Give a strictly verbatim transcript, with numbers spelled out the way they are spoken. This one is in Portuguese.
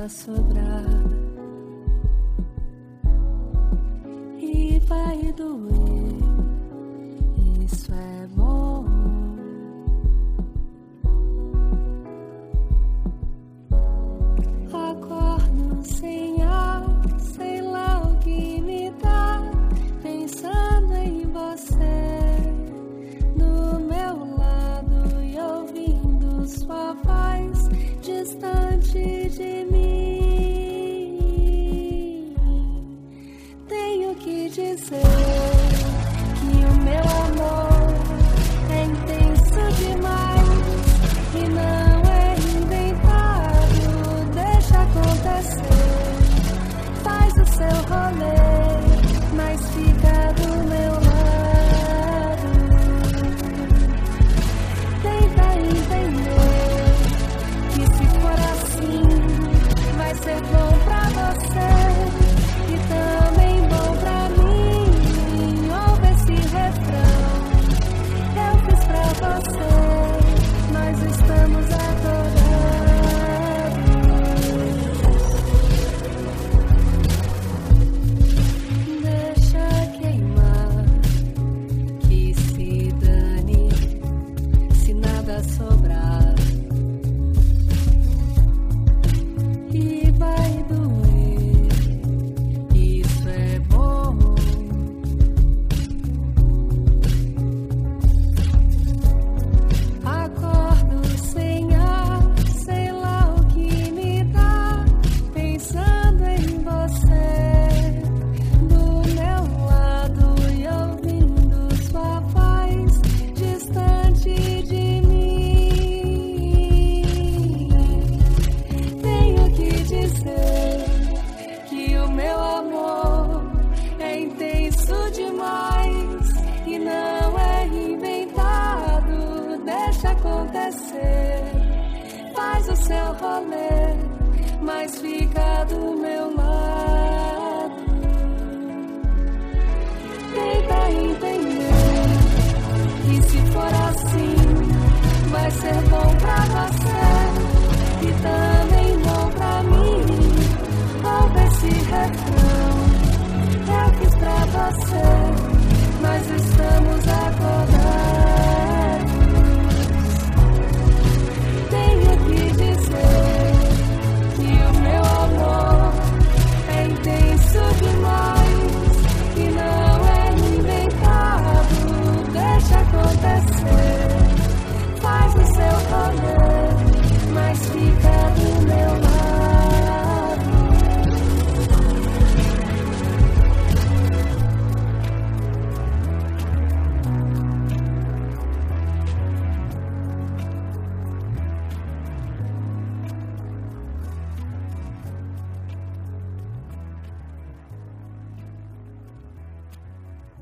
nada sobrar e vai doer. Isso é bom. Acordo sem ar, sei lá o que me dá, pensando em você do meu lado e ouvindo sua voz distante de mim. Tenho que dizer que o meu amor é intenso demais e não é inventado. Deixa acontecer, faz o seu rolê, mas fica do meu lado. Tenta entender que se for assim, vai ser bom pra você e também bom pra mim. Ouve esse refrão, eu fiz pra você, nós estamos adorados. Deixa queimar, que se dane, se nada sobrar. E vai doer, isso é bom. Acordo sem ar, sei lá o que me dá, pensando em você do meu lado e ouvindo sua voz distante de mim. Tenho que dizer que o meu amor é intenso demais e não é inventado. Deixa acontecer, faz o seu rolê, mas fica